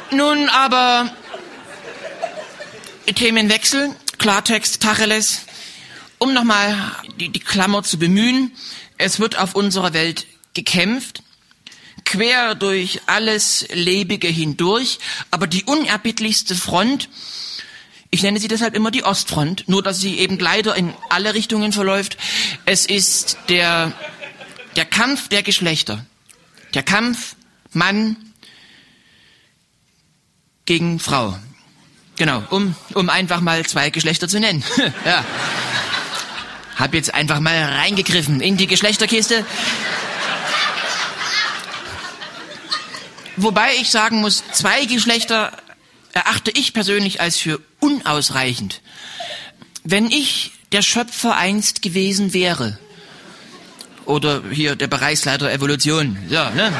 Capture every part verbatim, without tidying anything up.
Nun aber Themenwechsel, Klartext, Tacheles, um nochmal die, die Klammer zu bemühen. Es wird auf unserer Welt gekämpft, quer durch alles Lebige hindurch, aber die unerbittlichste Front, ich nenne sie deshalb immer die Ostfront, nur dass sie eben leider in alle Richtungen verläuft, es ist der, der Kampf der Geschlechter. Der Kampf Mann gegen Frau. Genau, um, um einfach mal zwei Geschlechter zu nennen. Ja. Hab jetzt einfach mal reingegriffen in die Geschlechterkiste. Wobei ich sagen muss, zwei Geschlechter erachte ich persönlich als für unausreichend. Wenn ich der Schöpfer einst gewesen wäre, oder hier der Bereichsleiter Evolution, ja, ne?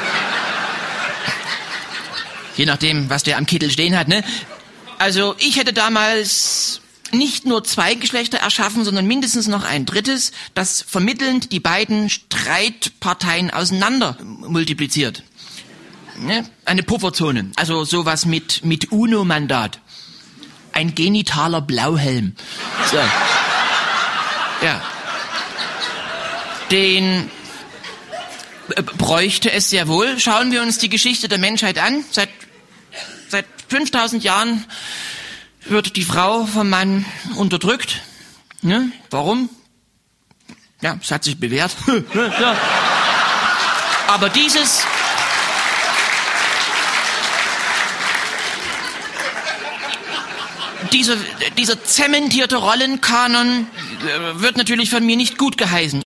Je nachdem, was der am Kittel stehen hat, ne? Also ich hätte damals nicht nur zwei Geschlechter erschaffen, sondern mindestens noch ein drittes, das vermittelnd die beiden Streitparteien auseinander multipliziert. Ne? Eine Pufferzone, also sowas mit, mit UNO-Mandat. Ein genitaler Blauhelm. So. Ja. Den äh, bräuchte es sehr wohl. Schauen wir uns die Geschichte der Menschheit an. Seit, seit fünftausend Jahren wird die Frau vom Mann unterdrückt. Ne? Warum? Ja, es hat sich bewährt. Ja. Aber dieses... Dieser, dieser zementierte Rollenkanon wird natürlich von mir nicht gut geheißen.